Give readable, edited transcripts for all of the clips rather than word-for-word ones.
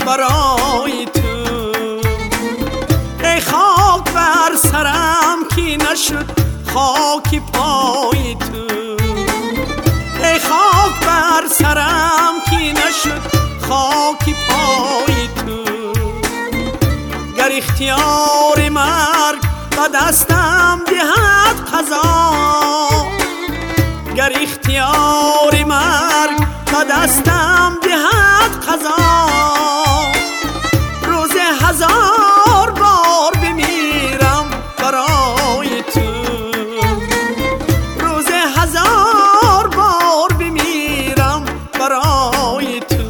برای تو. ای خاک بر سرم کی نشد خاکی پای تو. ای خاک بر سرم کی نشد خاکی پای تو. گر اختیار مرگ به دستم دهد قضا، گر اختیار مرگ به دستم دهد قضا، روز 1000 بار بمیرم برای تو. روز 1000 بار بمیرم برای تو.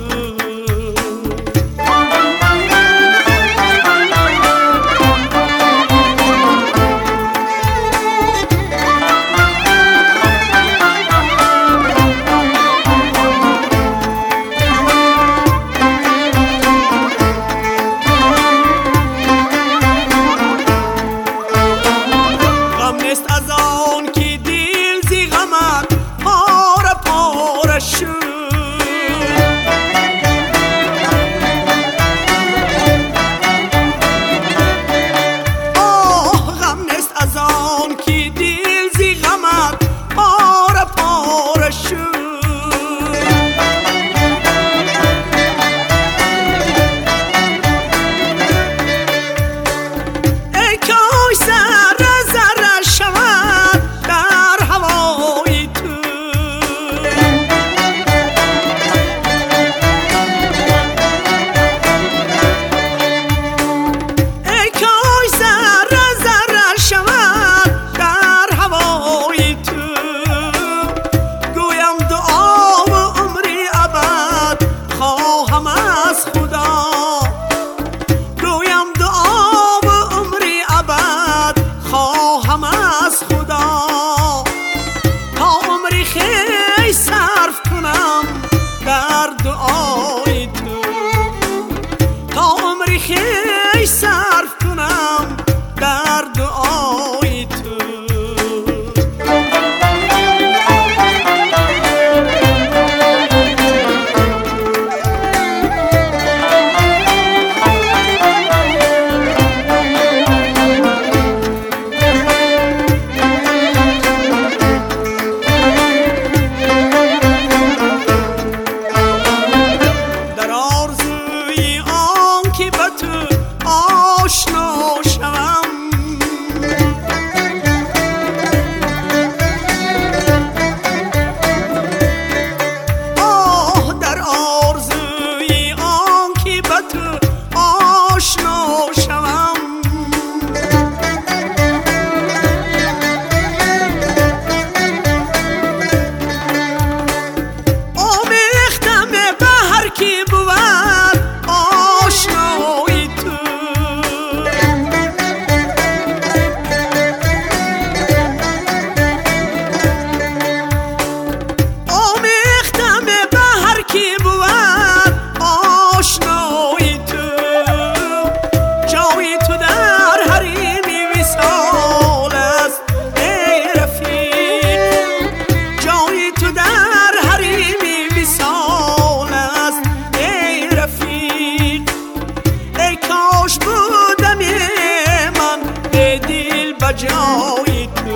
جای تو.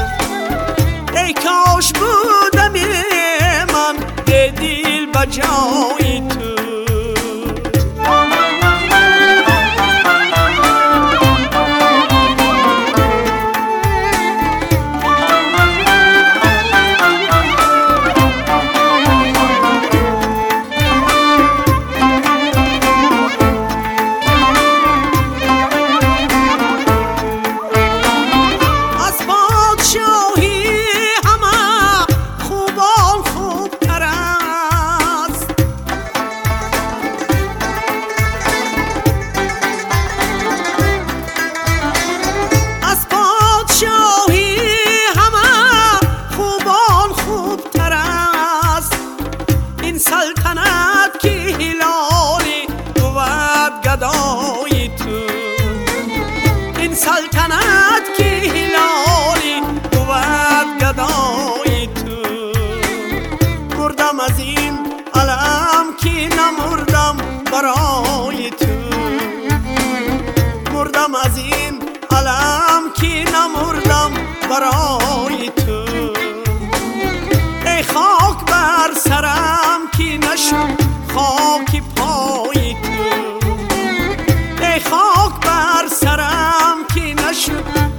ای کاش بودم من به دل بجای تو. سرم کی نشد خاک پای تو، ای خاک بر سرم کی نشد